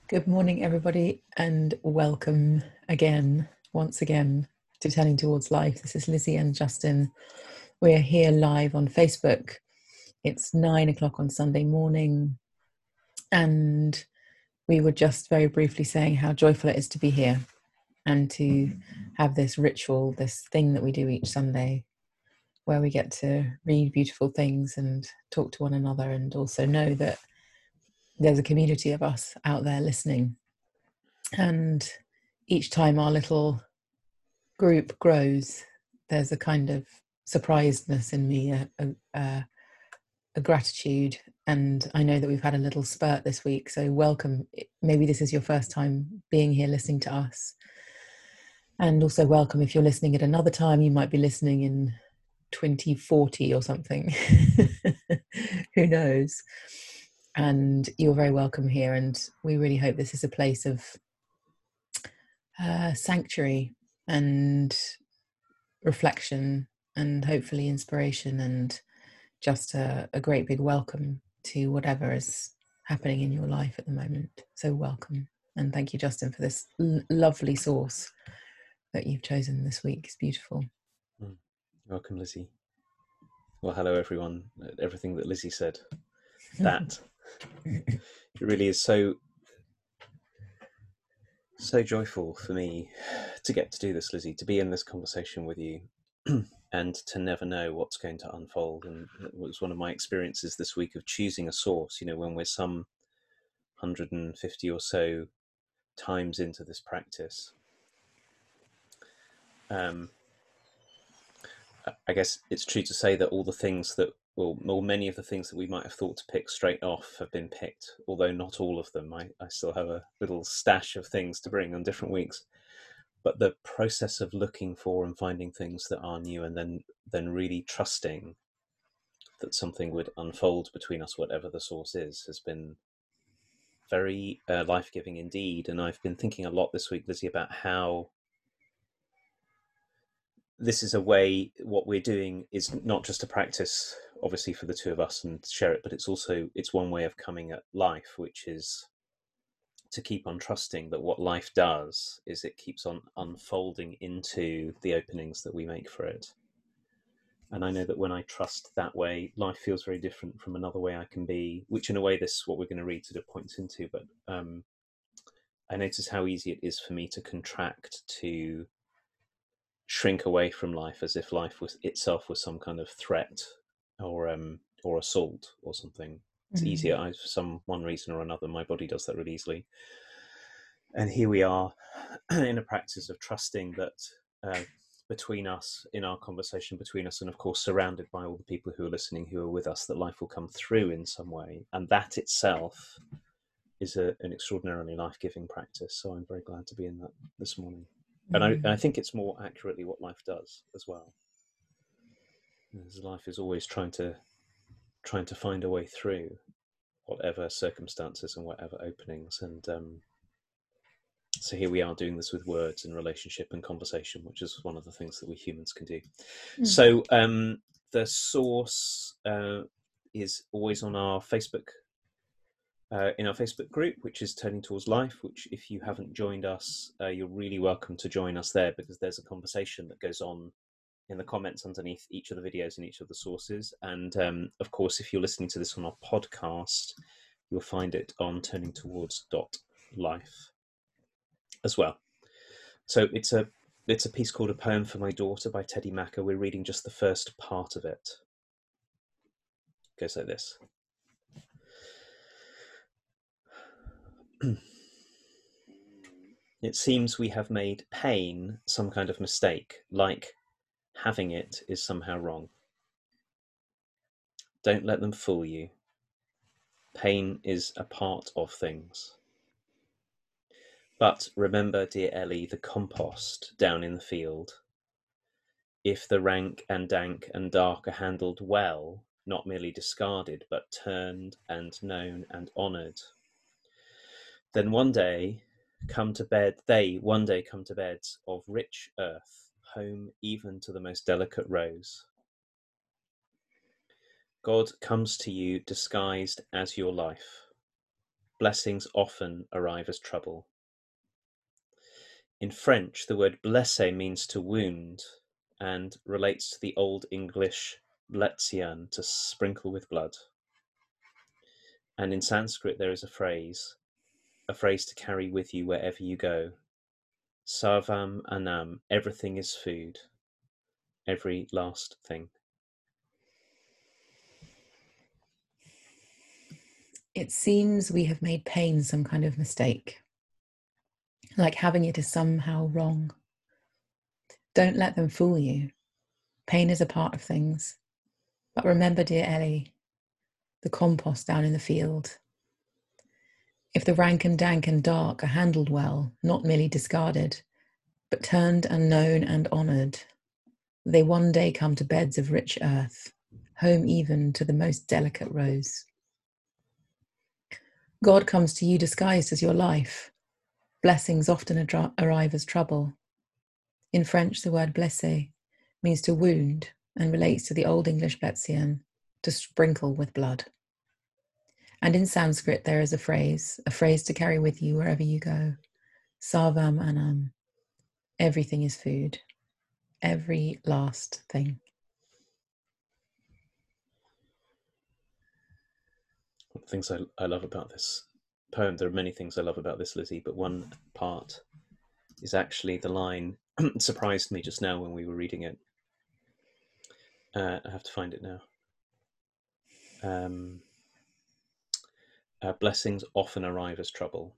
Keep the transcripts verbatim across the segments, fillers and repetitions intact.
Good morning, everybody, and welcome again, once again, to Turning Towards Life. This is Lizzie and Justin. We're here live on Facebook. It's nine o'clock on Sunday morning, and we were just very briefly saying how joyful it is to be here and to have this ritual, this thing that we do each Sunday, where we get to read beautiful things and talk to one another, and also know that there's a community of us out there listening. And each time our little group grows, there's a kind of surprisedness in me, a, a, a, a gratitude. And I know that we've had a little spurt this week, so welcome. Maybe this is your first time being here listening to us. And also welcome if you're listening at another time. You might be listening in twenty forty or something. Who knows? And you're very welcome here. And we really hope this is a place of uh, sanctuary and reflection and hopefully inspiration, and just a, a great big welcome to whatever is happening in your life at the moment. So welcome, and thank you, Justin, for this l- lovely sauce that you've chosen this week. It's beautiful. Mm. Welcome, Lizzie. Well, hello, everyone. Everything that Lizzie said, that it really is so so joyful for me to get to do this, Lizzie, to be in this conversation with you and to never know what's going to unfold. And it was one of my experiences this week of choosing a source, you know, when we're some one hundred fifty or so times into this practice. Um, I guess it's true to say that all the things that, well, well, many of the things that we might have thought to pick straight off have been picked, although not all of them. I, I still have a little stash of things to bring on different weeks. But the process of looking for and finding things that are new, and then then really trusting that something would unfold between us, whatever the source is, has been very uh, life-giving indeed. And I've been thinking a lot this week, Lizzie, about how this is a way, what we're doing is not just a practice, obviously, for the two of us and share it, but it's also, it's one way of coming at life, which is to keep on trusting that what life does is it keeps on unfolding into the openings that we make for it. And I know that when I trust that way, life feels very different from another way I can be, which in a way, this, what we're going to read sort of points into, but um, I notice how easy it is for me to contract, to shrink away from life as if life was itself was some kind of threat or um or assault or something. It's Mm. easier, I, for some one reason or another, my body does that really easily. And here we are in a practice of trusting that uh, between us, in our conversation between us, and of course surrounded by all the people who are listening, who are with us, that life will come through in some way, and that itself is a, an extraordinarily life-giving practice. So I'm very glad to be in that this morning. And I, and I think it's more accurately what life does as well. As life is always trying to trying to find a way through whatever circumstances and whatever openings. And um, so here we are doing this with words and relationship and conversation, which is one of the things that we humans can do. Mm. So um, the source uh, is always on our Facebook Uh, in our Facebook group, which is Turning Towards Life, which if you haven't joined us, uh, you're really welcome to join us there, because there's a conversation that goes on in the comments underneath each of the videos and each of the sources. And um, of course, if you're listening to this on our podcast, you'll find it on turning towards dot life as well. So it's a it's a piece called A Poem for My Daughter by Teddy Macker. We're reading just the first part of it. It goes like this. It seems we have made pain some kind of mistake, like having it is somehow wrong. Don't let them fool you. Pain is a part of things. But remember, dear Ellie, the compost down in the field. If the rank and dank and dark are handled well, not merely discarded, but turned and known and honoured, then one day come to bed, they one day come to beds of rich earth, home even to the most delicate rose. God comes to you disguised as your life. blessings often arrive as trouble. In French, the word blesser means to wound and relates to the Old English bletsian, to sprinkle with blood. And in Sanskrit, there is a phrase, a phrase to carry with you wherever you go. Sarvam Anam, everything is food, every last thing. It seems we have made pain some kind of mistake, like having it is somehow wrong. Don't let them fool you. Pain is a part of things. But remember, dear Ellie, the compost down in the field. If the rank and dank and dark are handled well, not merely discarded, but turned and known and honoured, they one day come to beds of rich earth, home even to the most delicate rose. God comes to you disguised as your life. Blessings often adri- arrive as trouble. In French, the word blessé means to wound and relates to the Old English bletsian, to sprinkle with blood. And in Sanskrit, there is a phrase, a phrase to carry with you wherever you go. Sarvam Anam. Everything is food. Every last thing. One of the things I, I love about this poem, there are many things I love about this, Lizzie, but one part is actually the line, it surprised me just now when we were reading it. Uh, I have to find it now. Um, uh, blessings often arrive as trouble.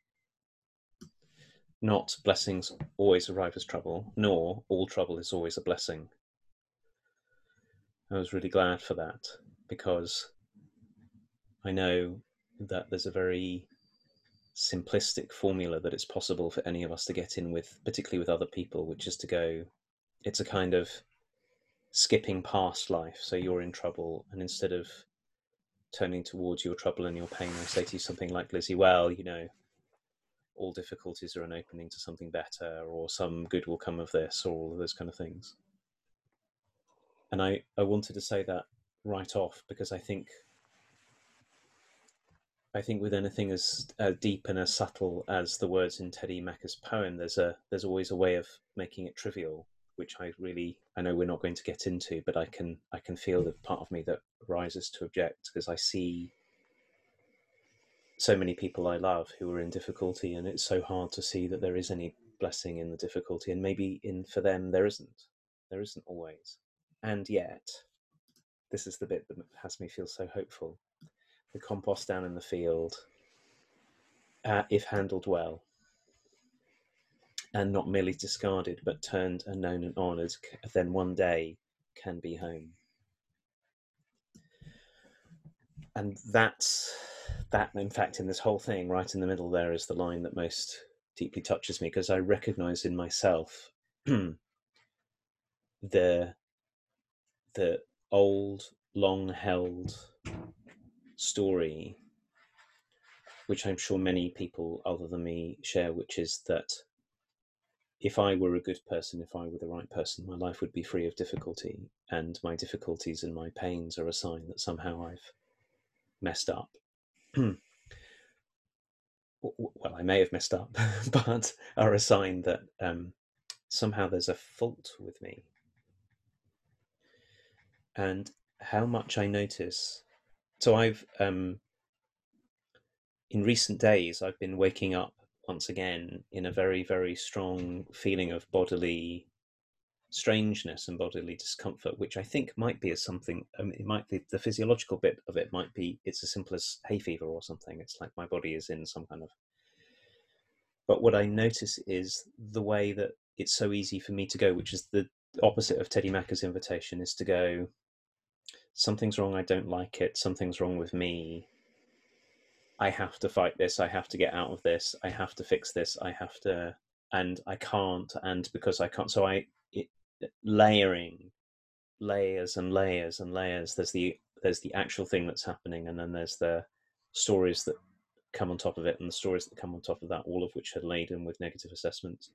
Not blessings always arrive as trouble, nor all trouble is always a blessing. I was really glad for that, because I know that there's a very simplistic formula that it's possible for any of us to get in with, particularly with other people, which is to go, it's a kind of skipping past life. So you're in trouble, and instead of turning towards your trouble and your pain, I say to you something like, Lizzie, well, you know, all difficulties are an opening to something better, or some good will come of this, or all of those kind of things. And I, I wanted to say that right off, because I think I think with anything as uh, deep and as subtle as the words in Teddy Macker's poem, there's a there's always a way of making it trivial, which I really, I know we're not going to get into, but I can I can feel the part of me that rises to object, because I see so many people I love who are in difficulty, and it's so hard to see that there is any blessing in the difficulty, and maybe in for them there isn't. There isn't always. And yet, this is the bit that has me feel so hopeful. The compost down in the field, uh, if handled well, and not merely discarded, but turned and known and honoured, then one day can be home. And that's that, in fact, in this whole thing, right in the middle there is the line that most deeply touches me, because I recognise in myself the the old, long-held story, which I'm sure many people other than me share, which is that if I were a good person, if I were the right person, my life would be free of difficulty, and my difficulties and my pains are a sign that somehow I've messed up. Well, I may have messed up, but are a sign that um, somehow there's a fault with me. And how much I notice. So I've, um, in recent days, I've been waking up once again in a very, very strong feeling of bodily strangeness and bodily discomfort, which I think might be as something, um, it might be the physiological bit of it might be, it's as simple as hay fever or something. It's like my body is in some kind of, but what I notice is the way that it's so easy for me to go, which is the opposite of Teddy Macker's invitation, is to go, something's wrong, I don't like it, something's wrong with me, I have to fight this, I have to get out of this, I have to fix this, I have to, and I can't, and because I can't, so I, it, layering, layers and layers and layers, there's the, there's the actual thing that's happening, and then there's the stories that come on top of it, and the stories that come on top of that, all of which are laden with negative assessments.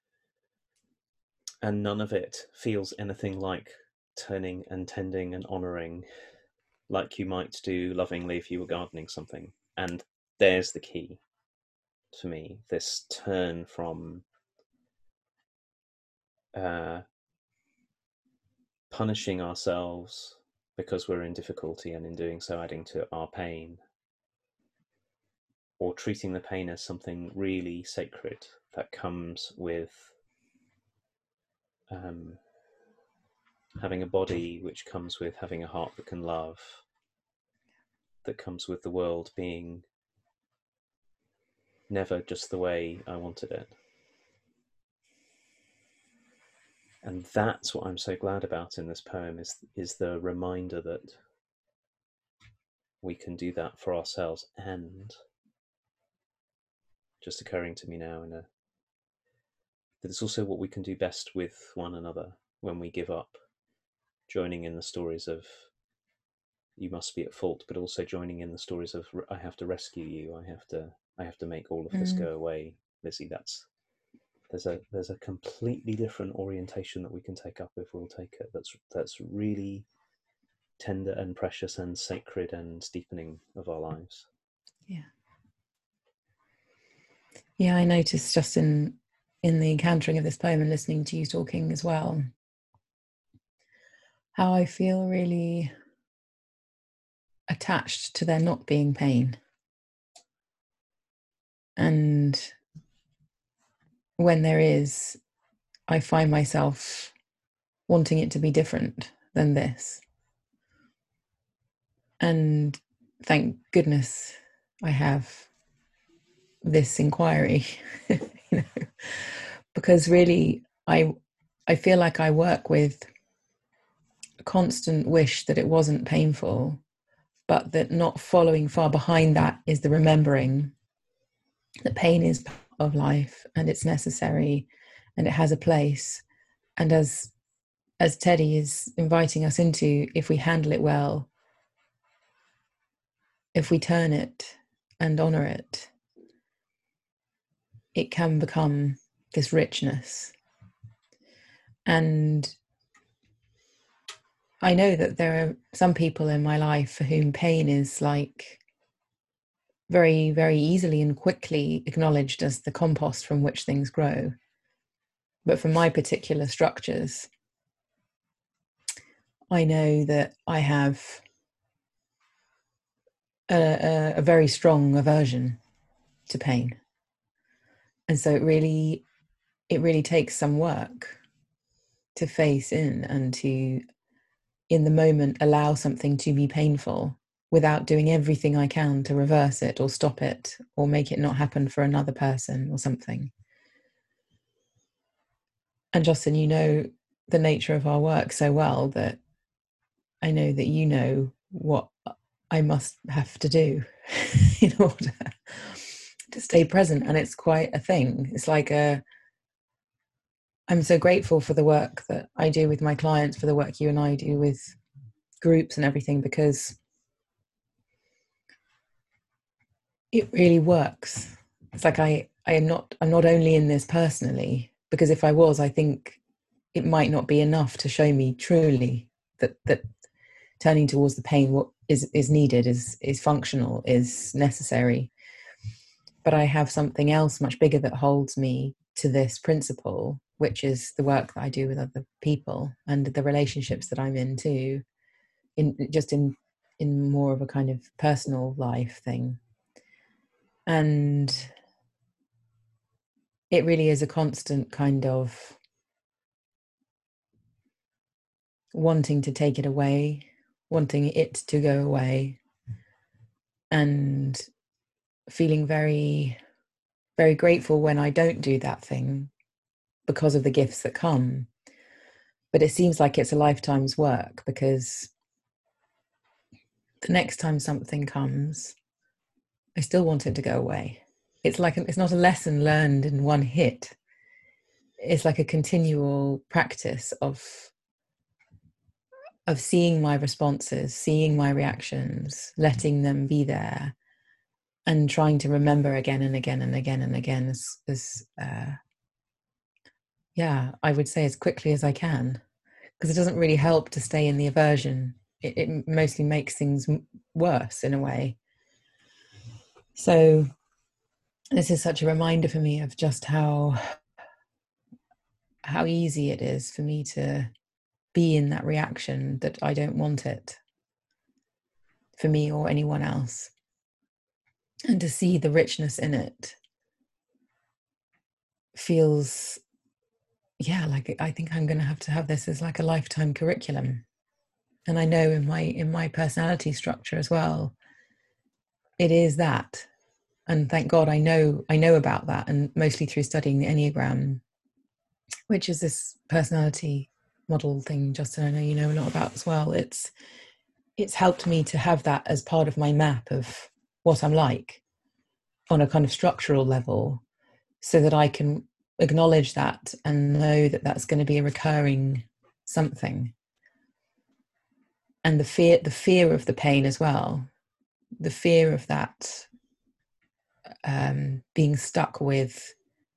And none of it feels anything like turning and tending and honouring, like you might do lovingly if you were gardening something. And there's the key to me, this turn from uh, punishing ourselves because we're in difficulty and in doing so adding to our pain, or treating the pain as something really sacred that comes with um, having a body, which comes with having a heart that can love, that comes with the world being never just the way I wanted it. And that's what I'm so glad about in this poem, is is the reminder that we can do that for ourselves, and just occurring to me now in a that it's also what we can do best with one another when we give up, joining in the stories of you must be at fault, but also joining in the stories of I have to rescue you, I have to I have to make all of this Mm. go away. Lizzie, that's there's a there's a completely different orientation that we can take up if we'll take it. That's that's really tender and precious and sacred and deepening of our lives. Yeah. Yeah, I noticed just in in the encountering of this poem and listening to you talking as well, how I feel really attached to there not being pain. And when there is, I find myself wanting it to be different than this. And thank goodness I have this inquiry, you know, because really I I feel like I work with a constant wish that it wasn't painful, but that not following far behind that is the remembering that pain is part of life and it's necessary and it has a place. And as as Teddy is inviting us into, if we handle it well, if we turn it and honor it, it can become this richness. And I know that there are some people in my life for whom pain is like very, very easily and quickly acknowledged as the compost from which things grow. But for my particular structures, I know that I have a, a, a very strong aversion to pain. And so it really, it really takes some work to face in and to, in the moment, allow something to be painful without doing everything I can to reverse it or stop it or make it not happen for another person or something. And Justin, you know the nature of our work so well that I know that you know what I must have to do in order to stay present. And it's quite a thing. It's like a, I'm so grateful for the work that I do with my clients, for the work you and I do with groups and everything, because it really works. It's like I, I am not, I'm not only in this personally, because if I was, I think it might not be enough to show me truly that, that turning towards the pain what is, is needed, is, is functional, is necessary. But I have something else much bigger that holds me to this principle, which is the work that I do with other people and the relationships that I'm in too, in just in in more of a kind of personal life thing. And it really is a constant kind of wanting to take it away, wanting it to go away, and feeling very, very grateful when I don't do that thing because of the gifts that come. But it seems like it's a lifetime's work, because the next time something comes, I still want it to go away. It's like, it's not a lesson learned in one hit. It's like a continual practice of, of seeing my responses, seeing my reactions, letting them be there, and trying to remember again and again and again and again as, as uh, yeah, I would say as quickly as I can, because it doesn't really help to stay in the aversion. It, it mostly makes things worse in a way. So this is such a reminder for me of just how how easy it is for me to be in that reaction that I don't want it for me or anyone else, and to see the richness in it feels, yeah, like I think I'm going to have to have this as like a lifetime curriculum. And I know in my in my personality structure as well, it is that. And thank God I know I know about that, and mostly through studying the Enneagram, which is this personality model thing, Justin, I know you know a lot about as well. It's it's helped me to have that as part of my map of what I'm like on a kind of structural level, so that I can acknowledge that and know that that's going to be a recurring something. And the fear the fear of the pain as well, the fear of that, um, being stuck with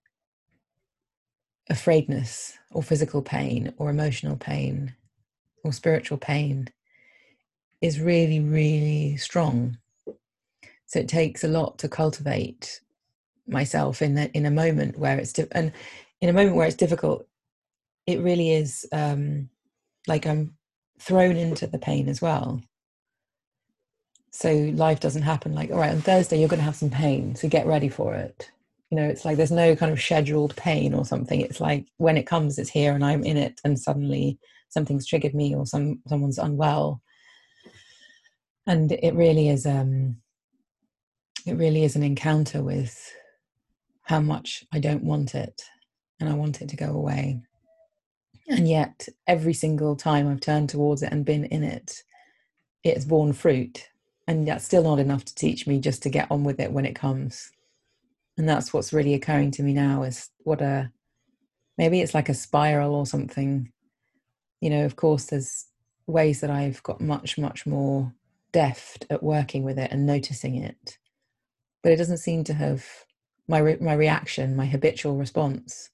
afraidness or physical pain or emotional pain or spiritual pain, is really, really strong. So it takes a lot to cultivate myself in that, in a moment where it's di- and in a moment where it's difficult, it really is, um, like I'm thrown into the pain as well. So life doesn't happen like, all right, on Thursday you're going to have some pain, so get ready for it. You know, it's like there's no kind of scheduled pain or something. It's like when it comes, it's here and I'm in it, and suddenly something's triggered me or some someone's unwell. And it really is um it really is an encounter with how much I don't want it, and I want it to go away. And yet every single time I've turned towards it and been in it, it's borne fruit. And that's still not enough to teach me just to get on with it when it comes. And that's what's really occurring to me now, is what a, maybe it's like a spiral or something. You know, of course, there's ways that I've got much, much more deft at working with it and noticing it. But it doesn't seem to have, my re- my reaction, my habitual response,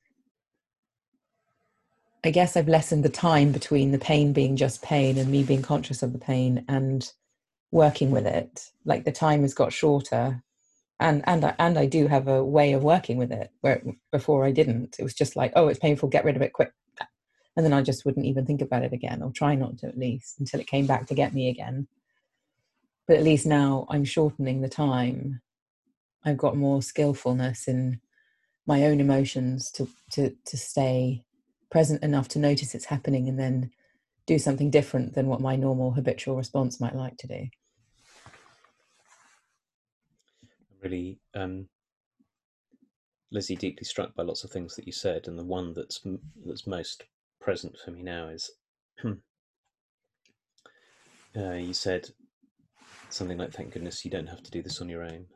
I guess I've lessened the time between the pain being just pain and me being conscious of the pain and working with it. Like the time has got shorter, and and I, and I do have a way of working with it where before I didn't. It was just like, oh, it's painful, get rid of it quick, and then I just wouldn't even think about it again, or try not to, at least until it came back to get me again. But at least now I'm shortening the time. I've got more skillfulness in my own emotions to to to stay present enough to notice it's happening, and then do something different than what my normal habitual response might like to do. Really, um, Lizzie, deeply struck by lots of things that you said, and the one that's that's most present for me now is uh, you said something like, "Thank goodness you don't have to do this on your own."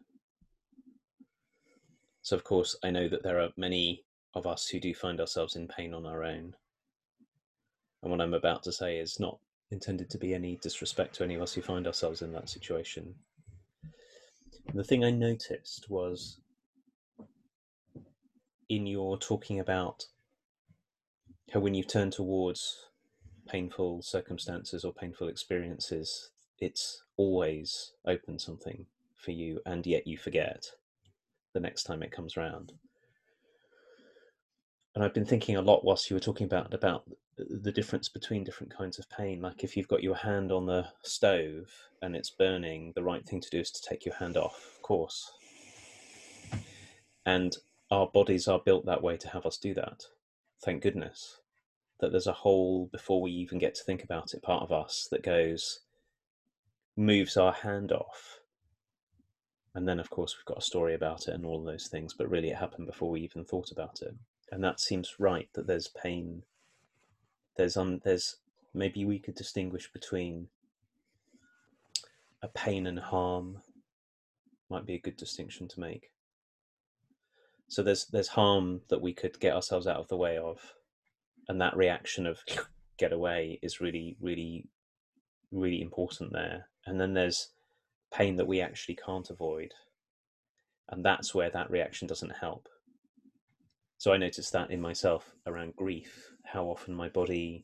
So, of course, I know that there are many of us who do find ourselves in pain on our own. And what I'm about to say is not intended to be any disrespect to any of us who find ourselves in that situation. The thing I noticed was, in your talking about how when you turn towards painful circumstances or painful experiences, it's always opened something for you, and yet you forget the next time it comes round. And I've been thinking a lot whilst you were talking about about the difference between different kinds of pain. Like if you've got your hand on the stove and it's burning, the right thing to do is to take your hand off, of course. And our bodies are built that way to have us do that. Thank goodness that there's a whole, before we even get to think about it, part of us that goes, moves our hand off. And then, of course, we've got a story about it and all of those things, but really it happened before we even thought about it. And that seems right, that there's pain. There's um, there's maybe we could distinguish between a pain and harm. Might be a good distinction to make. So there's there's harm that we could get ourselves out of the way of, and that reaction of get away is really, really, really important there. And then there's pain that we actually can't avoid, and that's where that reaction doesn't help. So I noticed that in myself around grief, how often my body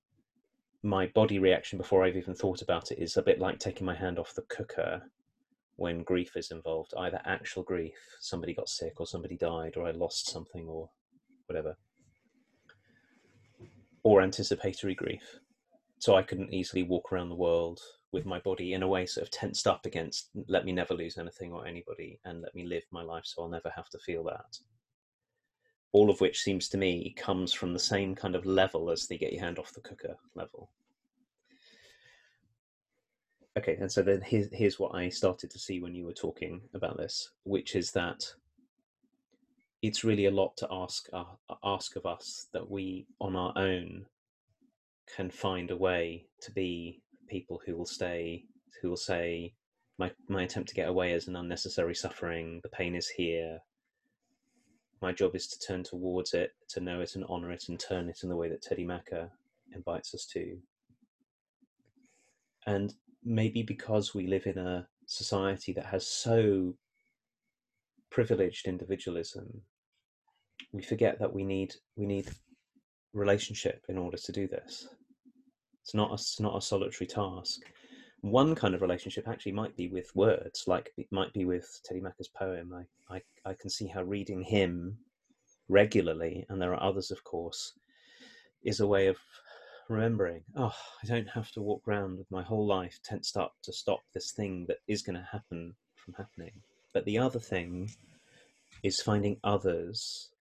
my body reaction before I've even thought about it is a bit like taking my hand off the cooker, when grief is involved, either actual grief, somebody got sick or somebody died or I lost something or whatever, or anticipatory grief. So I couldn't easily walk around the world with my body in a way sort of tensed up against, let me never lose anything or anybody, and let me live my life so I'll never have to feel that. All of which seems to me comes from the same kind of level as the get your hand off the cooker level. Okay, and so then here's, here's what I started to see when you were talking about this, which is that it's really a lot to ask uh, ask of us that we on our own can find a way to be people who will stay, who will say, my, my attempt to get away is an unnecessary suffering, the pain is here, my job is to turn towards it, to know it and honour it and turn it in the way that Teddy Macker invites us to. And maybe because we live in a society that has so privileged individualism, we forget that we need we need relationship in order to do this. It's not a, it's not a solitary task. One kind of relationship actually might be with words, like it might be with Teddy Macker's poem. I, I, I can see how reading him regularly, and there are others, of course, is a way of remembering, oh, I don't have to walk around with my whole life tensed up to stop this thing that is going to happen from happening. But the other thing is finding others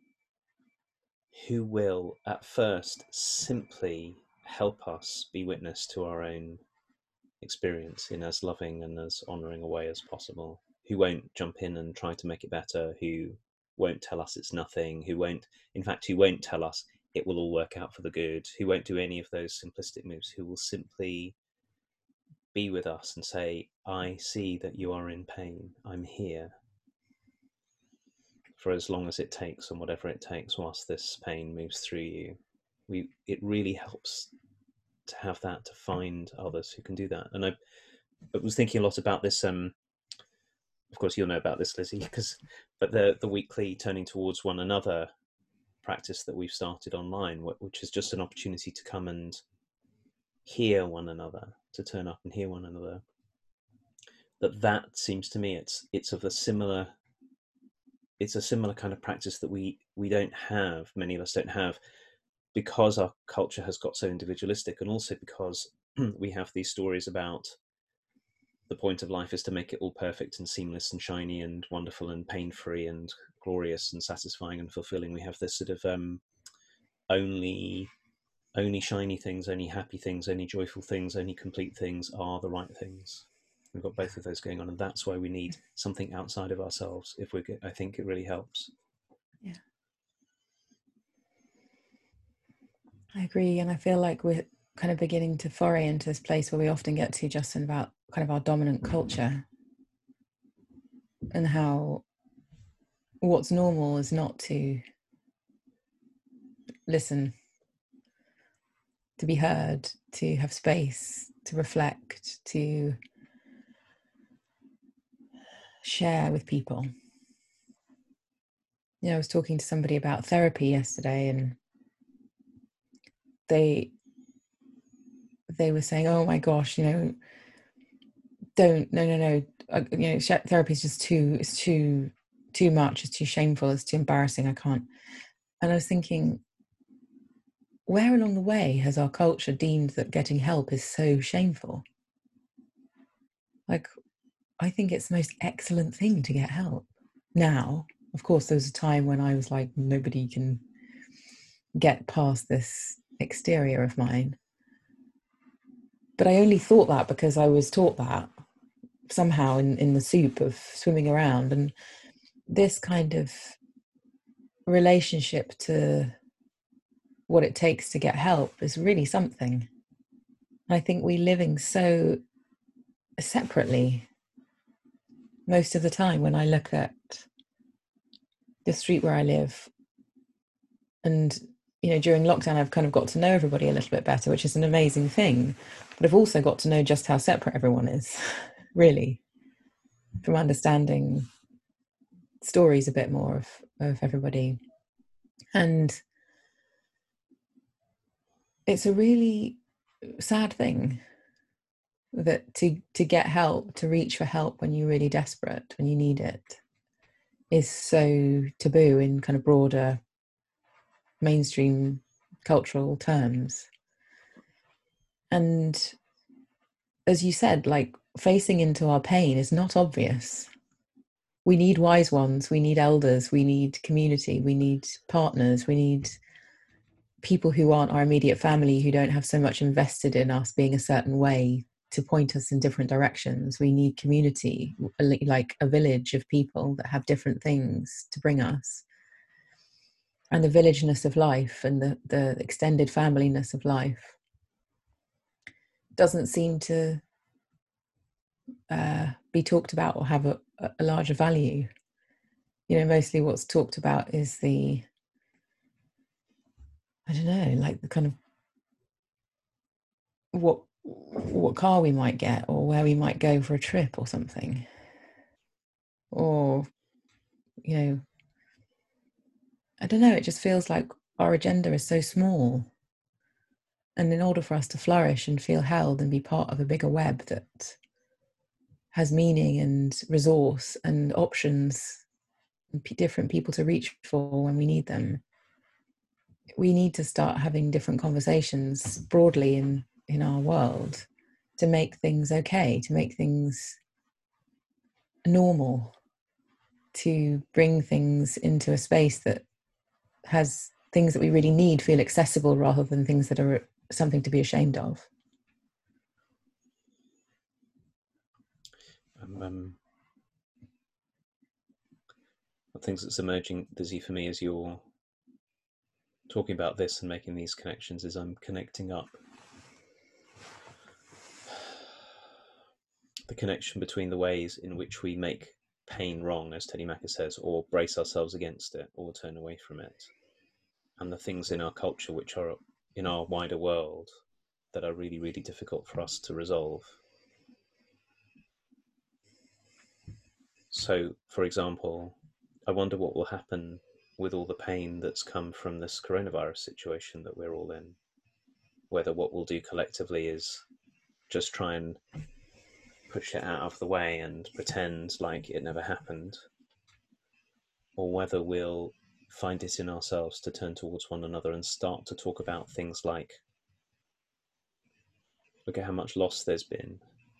who will at first simply help us be witness to our own experience in as loving and as honouring a way as possible, who won't jump in and try to make it better, who won't tell us it's nothing, who won't, in fact, who won't tell us it will all work out for the good, who won't do any of those simplistic moves, who will simply be with us and say, I see that you are in pain, I'm here for as long as it takes and whatever it takes whilst this pain moves through you. We, it really helps to have that, to find others who can do that. And I, I was thinking a lot about this, um, of course you'll know about this, Lizzie, because but the the weekly turning towards one another practice that we've started online, which is just an opportunity to come and hear one another, to turn up and hear one another. That that seems to me it's it's of a similar it's a similar kind of practice that we we don't have, many of us don't have, because our culture has got so individualistic, and also because we have these stories about the point of life is to make it all perfect and seamless and shiny and wonderful and pain-free and glorious and satisfying and fulfilling. We have this sort of um, only only shiny things, only happy things, only joyful things, only complete things are the right things. We've got both of those going on, and that's why we need something outside of ourselves. If we, I think it really helps. Yeah, I agree, and I feel like we're kind of beginning to foray into this place where we often get to, Justin, about kind of our dominant culture and how what's normal is not to listen, to be heard, to have space, to reflect, to share with people. You know, I was talking to somebody about therapy yesterday, and they they were saying, oh my gosh, you know, don't, no, no, no, uh, you know, therapy is just too, it's too, too much, it's too shameful, it's too embarrassing, I can't. And I was thinking, where along the way has our culture deemed that getting help is so shameful? Like, I think it's the most excellent thing to get help. Now, of course, there was a time when I was like, nobody can get past this exterior of mine. But I only thought that because I was taught that somehow in, in the soup of swimming around. And this kind of relationship to what it takes to get help is really something. I think we're living so separately most of the time. When I look at the street where I live, and you know, during lockdown I've kind of got to know everybody a little bit better, which is an amazing thing, but I've also got to know just how separate everyone is, really, from understanding stories a bit more of, of everybody. And it's a really sad thing that to to get help, to reach for help when you're really desperate, when you need it, is so taboo in kind of broader mainstream cultural terms. And as you said, like, facing into our pain is not obvious. We need wise ones, we need elders, we need community, we need partners, we need people who aren't our immediate family, who don't have so much invested in us being a certain way to point us in different directions. We need community, like a village of people that have different things to bring us. And the villageness of life and the, the extended familyness of life doesn't seem to uh, be talked about or have a, a larger value. You know, mostly what's talked about is the, I don't know, like the kind of what what car we might get, or where we might go for a trip or something, or, you know, I don't know, it just feels like our agenda is so small, and in order for us to flourish and feel held and be part of a bigger web that has meaning and resource and options and p- different people to reach for when we need them, we need to start having different conversations broadly in in our world to make things okay, to make things normal, to bring things into a space that has things that we really need feel accessible rather than things that are something to be ashamed of. Um, um, the things that's emerging, Lizzie, for me as you're talking about this and making these connections is I'm connecting up the connection between the ways in which we make pain wrong, as Teddy Macker says, or brace ourselves against it, or turn away from it, and the things in our culture which are in our wider world that are really, really difficult for us to resolve. So, for example, I wonder what will happen with all the pain that's come from this coronavirus situation that we're all in. Whether what we'll do collectively is just try and push it out of the way and pretend like it never happened, or whether we'll find it in ourselves to turn towards one another and start to talk about things like, look at how much loss there's been,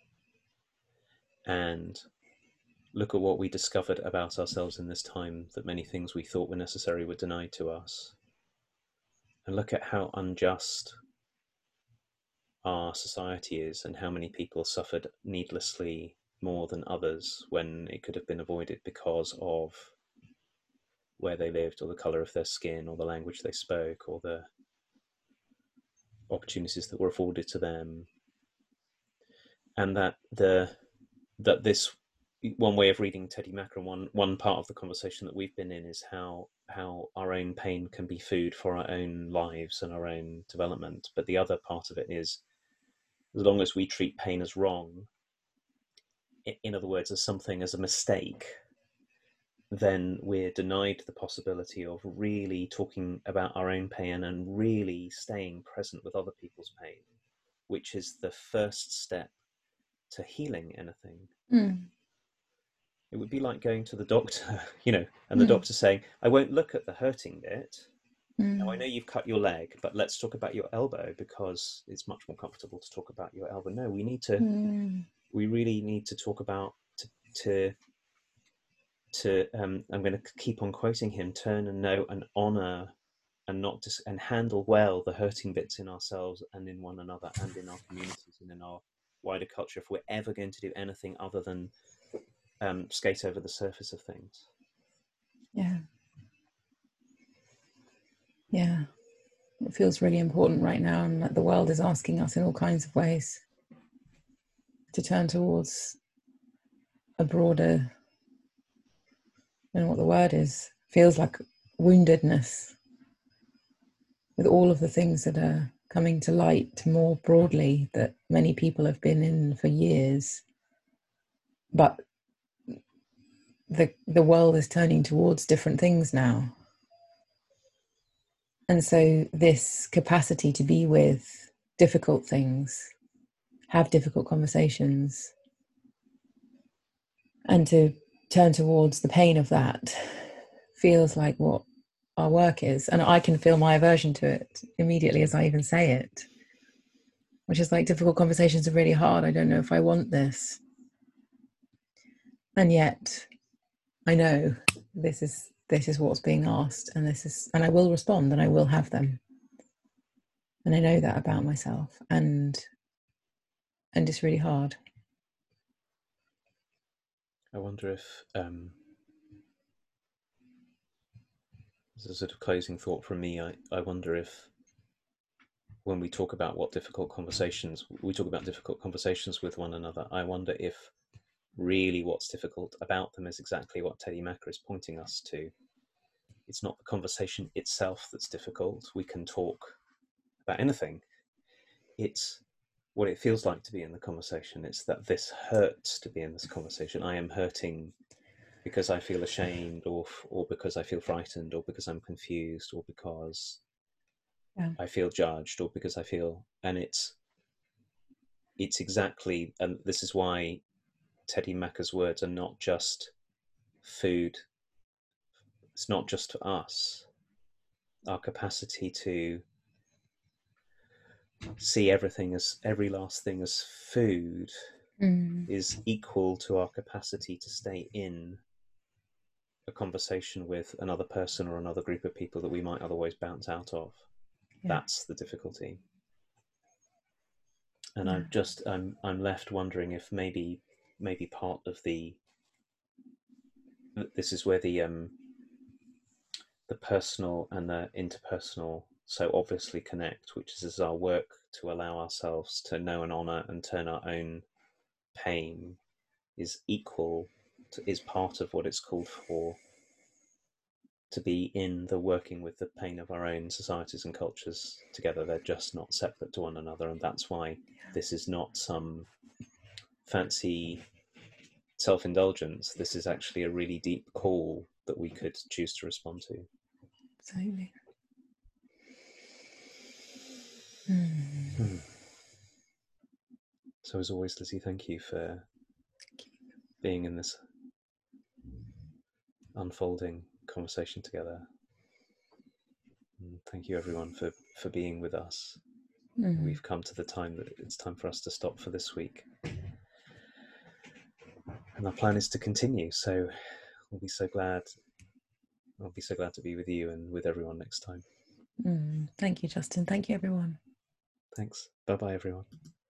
and look at what we discovered about ourselves in this time, that many things we thought were necessary were denied to us, and look at how unjust our society is and how many people suffered needlessly more than others when it could have been avoided because of where they lived, or the colour of their skin, or the language they spoke, or the opportunities that were afforded to them. And that the that this one way of reading Teddy Macker, and one one part of the conversation that we've been in, is how how our own pain can be food for our own lives and our own development. But the other part of it is, as long as we treat pain as wrong, in other words, as something, as a mistake, then we're denied the possibility of really talking about our own pain and really staying present with other people's pain, which is the first step to healing anything. Mm. It would be like going to the doctor, you know, and the Mm. doctor saying, I won't look at the hurting bit. Mm. Now, I know you've cut your leg, but let's talk about your elbow because it's much more comfortable to talk about your elbow. No, we need to, Mm. we really need to talk about, to, to, to um, I'm going to keep on quoting him, turn and know and honor and not dis- and handle well the hurting bits in ourselves and in one another and in our communities and in our wider culture, if we're ever going to do anything other than um, skate over the surface of things. Yeah. Yeah. It feels really important right now, and that the world is asking us in all kinds of ways to turn towards a broader, I don't know what the word is, feels like woundedness, with all of the things that are coming to light more broadly that many people have been in for years. But the the world is turning towards different things now. And so this capacity to be with difficult things have difficult conversations and to turn towards the pain of that feels like what our work is. And I can feel my aversion to it immediately as I even say it, which is like, difficult conversations are really hard. I don't know if I want this. And yet I know this is this is what's being asked, and this is and I will respond, and I will have them. And I know that about myself, and and it's really hard. I wonder if um as a sort of closing thought from me, I, I wonder if when we talk about what difficult conversations, we talk about difficult conversations with one another, I wonder if really what's difficult about them is exactly what Teddy Macker is pointing us to. It's not the conversation itself that's difficult. We can talk about anything. It's what it feels like to be in the conversation. It's that this hurts to be in this conversation. I am hurting because I feel ashamed, or or because I feel frightened, or because I'm confused, or because yeah. I feel judged, or because I feel, and it's it's exactly, and this is why Teddy Macker's words are not just food. It's not just for us. Our capacity to see everything as, every last thing as food mm. is equal to our capacity to stay in a conversation with another person or another group of people that we might otherwise bounce out of. Yeah. That's the difficulty. And yeah. I'm just, I'm, I'm left wondering if maybe, maybe part of the, this is where the, um, the personal and the interpersonal so obviously connect, which is our work to allow ourselves to know and honor and turn our own pain is equal to, is part of what it's called for, to be in the working with the pain of our own societies and cultures together. They're just not separate to one another, and that's why this is not some fancy self-indulgence. This is actually a really deep call that we could choose to respond to. Absolutely. Hmm. Hmm. So as always, Lizzie, thank you for thank you. being in this unfolding conversation together. And thank you everyone for, for being with us. Mm. We've come to the time that it's time for us to stop for this week. And our plan is to continue. So we'll be so glad, I'll be so glad to be with you and with everyone next time. Mm. Thank you, Justin. Thank you, everyone. Thanks. Bye-bye, everyone.